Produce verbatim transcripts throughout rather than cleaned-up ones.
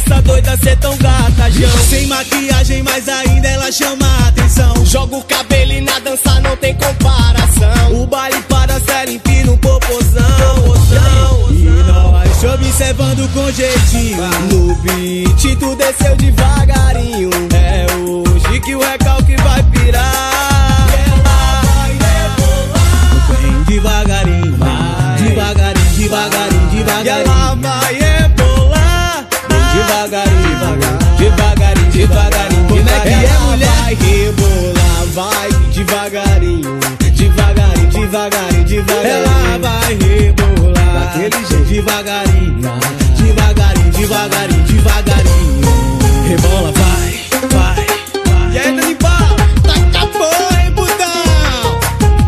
essa doida ser tão gata, Jão. Sem maquiagem, mas ainda ela chama a atenção. Joga o cabelo e na dança não tem comparação. O baile para ser empina um popozão, popozão. E nós te observando com jeitinho. No beat tu desceu devagarinho. É hoje que o recalque vai pirar. Ela vai rebolar. Bem devagarinho, vai. devagarinho, devagarinho, devagarinho. E ela vai rebolar. Bem devagarinho, devagarinho, devagarinho, devagarinho. Como é que é, mulher? Vai rebolar, vai devagarinho, devagarinho, devagarinho, devagarinho. Ela vai rebolar daquele jeito, devagarinho, devagarinho, devagarinho, devagarinho. Rebola, vai, vai, vai. E aí, Dani Bala, taca a porra, hein, putão?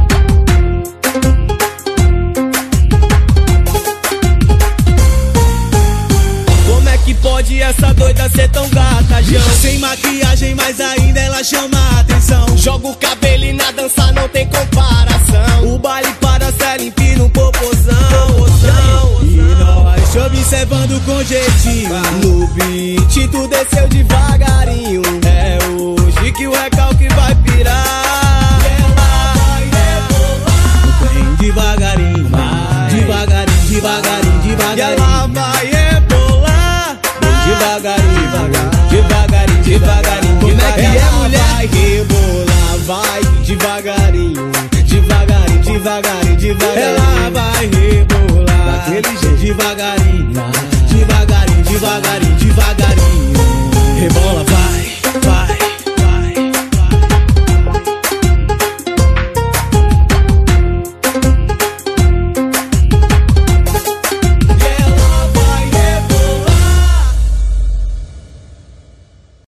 Como é que pode essa doida ser tão gata, Jão? Sem maquiagem, mas ainda ela chama a atenção. Joga o cabelo e na dança não tem comparação. O baile para ser empina um popozão, popozão. E nós te observando com jeitinho. No beat tu desceu devagarinho. É hoje que o recalque vai pirar. Ela vai rebolar. Bem devagarinho, vai. devagarinho, devagarinho, devagarinho. E ela vai rebolar. Bem devagarinho, devagarinho, devagarinho. Como é que é, mulher? Vai rebolar, vai devagarinho, devagarinho, devagarinho, devagarinho. Ela vai rebolar daquele jeito, devagarinho, devagarinho, devagarinho, devagarinho.